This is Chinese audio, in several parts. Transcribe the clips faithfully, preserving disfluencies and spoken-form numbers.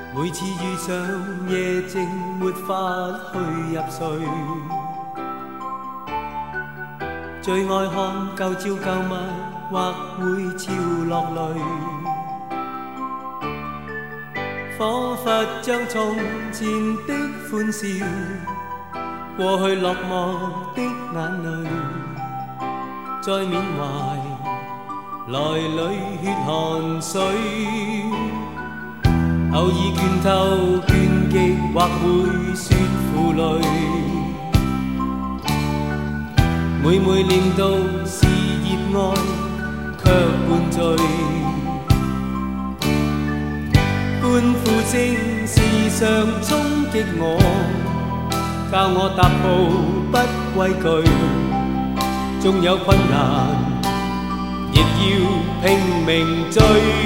每次遇上夜靜，沒法去入睡。最愛看舊照舊物，或會潮落淚。彷彿將從前的歡笑，過去落寞的眼淚，再緬懷來裏血汗水。偶爾倦透倦極，或會說負累。每每念到是熱愛，卻灌醉。歡呼聲時常衝擊我，教我踏步不畏懼。縱有困難，亦要拼命追。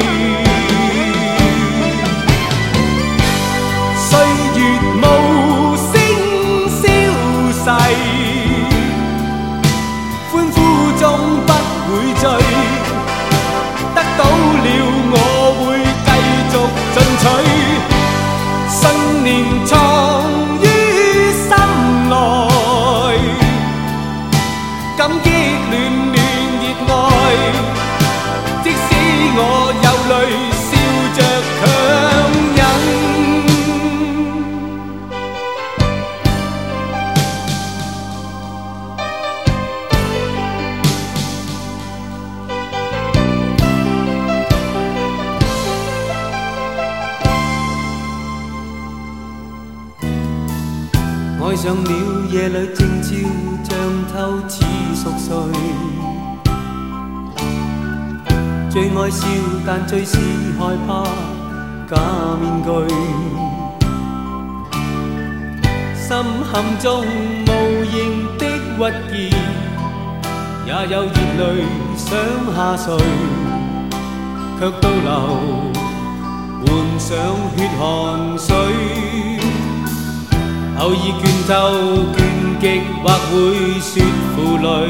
歲月無聲消逝，歡呼中不會醉，得到了我會繼續進取。信念藏於心內，感激暖暖熱愛，即使我有淚，笑着強忍。愛上了夜裏靜悄，像透似熟睡。最愛笑，但最是害怕假面具。心坎中無形的鬱結，也有熱淚想下垂，卻倒流換上血汗水。偶爾倦透倦極，或會說負累。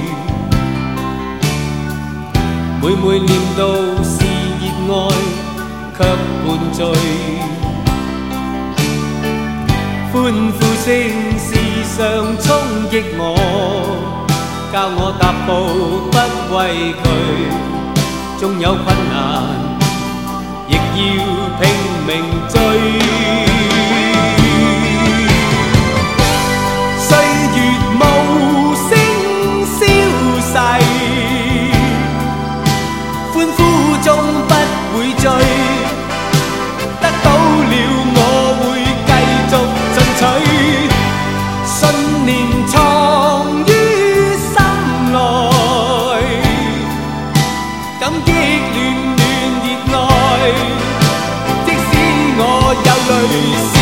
每每念到是熱愛，卻灌醉。歡呼聲時常衝擊我，教我踏步不畏懼。縱有困難，亦要拼命追。歡呼中不會醉，得到了我會繼續進取。信念藏於心內，感激暖暖熱愛，即使我有淚。